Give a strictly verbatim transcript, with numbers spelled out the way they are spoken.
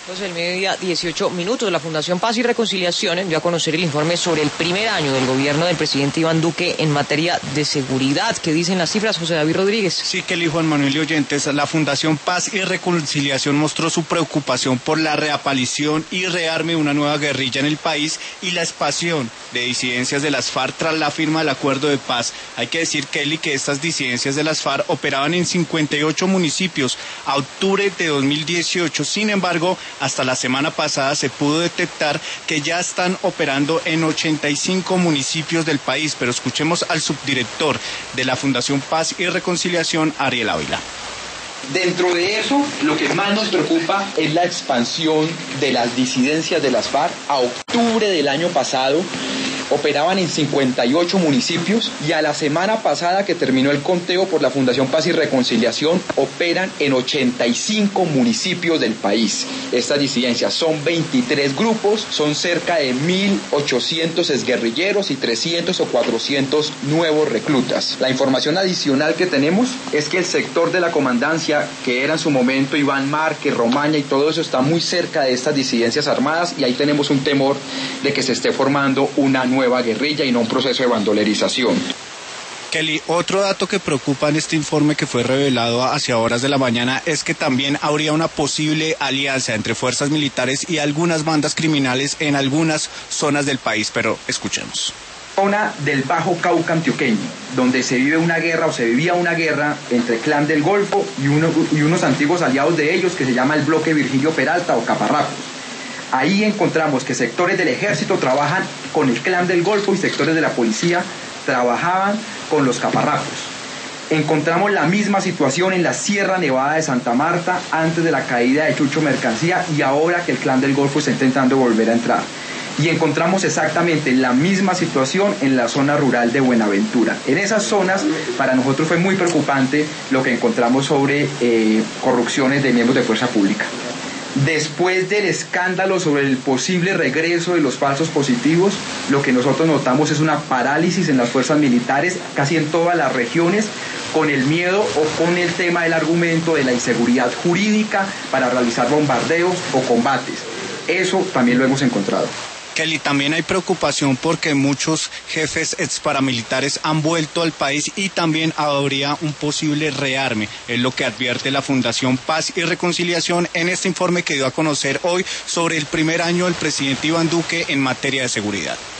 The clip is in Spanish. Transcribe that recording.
Entonces, el mediodía, dieciocho minutos, la Fundación Paz y Reconciliación dio a conocer el informe sobre el primer año del gobierno del presidente Iván Duque en materia de seguridad. ¿Qué dicen las cifras, José David Rodríguez? Sí, Kelly, Juan Manuel y oyentes, la Fundación Paz y Reconciliación mostró su preocupación por la reaparición y rearme de una nueva guerrilla en el país y la expansión de disidencias de las FARC tras la firma del acuerdo de paz. Hay que decir, Kelly, que estas disidencias de las FARC operaban en cincuenta y ocho municipios a octubre de dos mil dieciocho. Sin embargo, hasta la semana pasada se pudo detectar que ya están operando en ochenta y cinco municipios del país, pero escuchemos al subdirector de la Fundación Paz y Reconciliación, Ariel Ávila. Dentro de eso, lo que más nos preocupa es la expansión de las disidencias de las FARC. A octubre del año pasado operaban en cincuenta y ocho municipios y a la semana pasada que terminó el conteo por la Fundación Paz y Reconciliación operan en ochenta y cinco municipios del país. Estas disidencias son veintitrés grupos, son cerca de mil ochocientos exguerrilleros y trescientos o cuatrocientos nuevos reclutas. La información adicional que tenemos es que el sector de la comandancia, que era en su momento Iván Márquez, Romaña y todo eso, está muy cerca de estas disidencias armadas y ahí tenemos un temor de que se esté formando una nueva guerrilla y no un proceso de bandolerización. Kelly, otro dato que preocupa en este informe que fue revelado hacia horas de la mañana es que también habría una posible alianza entre fuerzas militares y algunas bandas criminales en algunas zonas del país, pero escuchemos. Zona del Bajo Cauca antioqueño, donde se vive una guerra o se vivía una guerra entre Clan del Golfo y, uno, y unos antiguos aliados de ellos que se llama el Bloque Virgilio Peralta o Caparrapos. Ahí encontramos que sectores del ejército trabajan con el Clan del Golfo y sectores de la policía trabajaban con los Caparrapos. Encontramos la misma situación en la Sierra Nevada de Santa Marta antes de la caída de Chucho Mercancía y ahora que el Clan del Golfo está intentando volver a entrar. Y encontramos exactamente la misma situación en la zona rural de Buenaventura. En esas zonas, para nosotros fue muy preocupante lo que encontramos sobre eh, corrupciones de miembros de fuerza pública. Después del escándalo sobre el posible regreso de los falsos positivos, lo que nosotros notamos es una parálisis en las fuerzas militares, casi en todas las regiones, con el miedo o con el tema del argumento de la inseguridad jurídica para realizar bombardeos o combates. Eso también lo hemos encontrado. Kelly, también hay preocupación porque muchos jefes exparamilitares han vuelto al país y también habría un posible rearme, es lo que advierte la Fundación Paz y Reconciliación en este informe que dio a conocer hoy sobre el primer año del presidente Iván Duque en materia de seguridad.